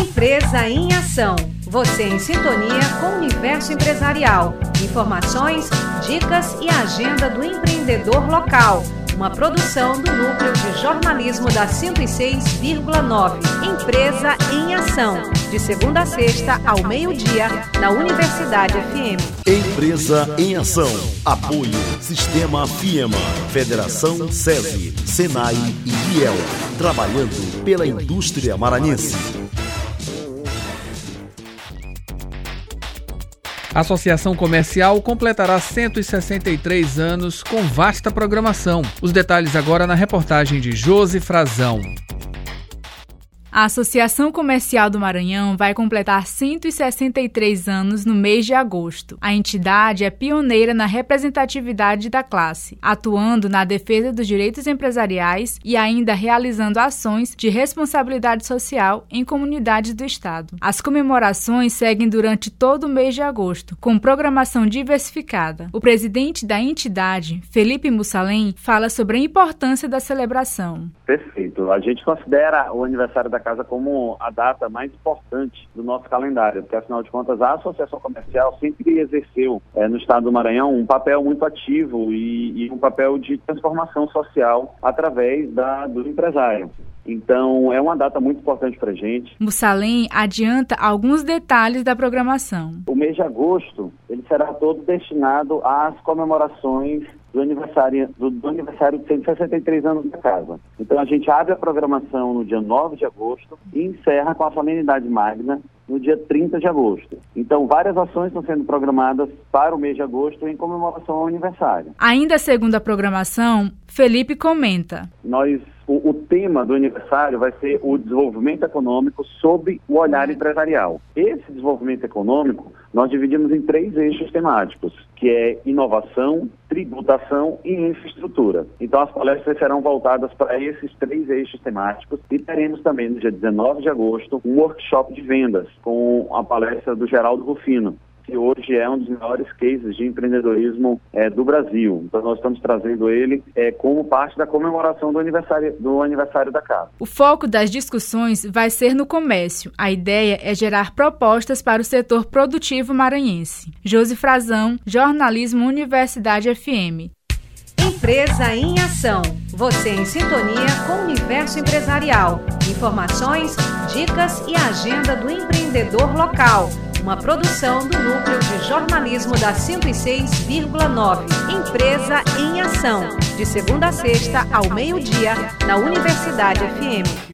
Empresa em Ação. Você em sintonia com o universo empresarial. Informações, dicas e agenda do empreendedor local. Uma produção do Núcleo de Jornalismo da 106,9. Empresa em Ação. De segunda a sexta, ao meio-dia, na Universidade FM. Empresa em Ação. Apoio Sistema FIEMA, Federação SESI, SENAI e IEL. Trabalhando pela indústria maranhense. A Associação Comercial completará 163 anos com vasta programação. Os detalhes agora na reportagem de Josi Frazão. A Associação Comercial do Maranhão vai completar 163 anos no mês de agosto. A entidade é pioneira na representatividade da classe, atuando na defesa dos direitos empresariais e ainda realizando ações de responsabilidade social em comunidades do estado. As comemorações seguem durante todo o mês de agosto, com programação diversificada. O presidente da entidade, Felipe Mussalem, fala sobre a importância da celebração. Perfeito. A gente considera o aniversário da casa como a data mais importante do nosso calendário, porque afinal de contas a Associação Comercial sempre exerceu no estado do Maranhão um papel muito ativo e um papel de transformação social através do empresário. Então, é uma data muito importante para a gente. Mussalem adianta alguns detalhes da programação. O mês de agosto, ele será todo destinado às comemorações do aniversário de 163 anos da casa. Então, a gente abre a programação no dia 9 de agosto e encerra com a solenidade magna no dia 30 de agosto. Então, várias ações estão sendo programadas para o mês de agosto em comemoração ao aniversário. Ainda segundo a programação, Felipe comenta. O tema do aniversário vai ser o desenvolvimento econômico sob o olhar empresarial. Esse desenvolvimento econômico nós dividimos em 3 eixos temáticos, que é inovação, tributação e infraestrutura. Então as palestras serão voltadas para esses 3 eixos temáticos e teremos também no dia 19 de agosto um workshop de vendas com a palestra do Geraldo Rufino, que hoje é um dos maiores cases de empreendedorismo do Brasil. Então nós estamos trazendo ele como parte da comemoração do aniversário da casa. O foco das discussões vai ser no comércio. A ideia é gerar propostas para o setor produtivo maranhense. Josi Frazão, Jornalismo Universidade FM. Empresa em Ação. Você em sintonia com o universo empresarial. Informações, dicas e agenda do empreendedor local. Uma produção do Núcleo de Jornalismo da 106,9. Empresa em Ação. De segunda a sexta, ao meio-dia, na Universidade FM.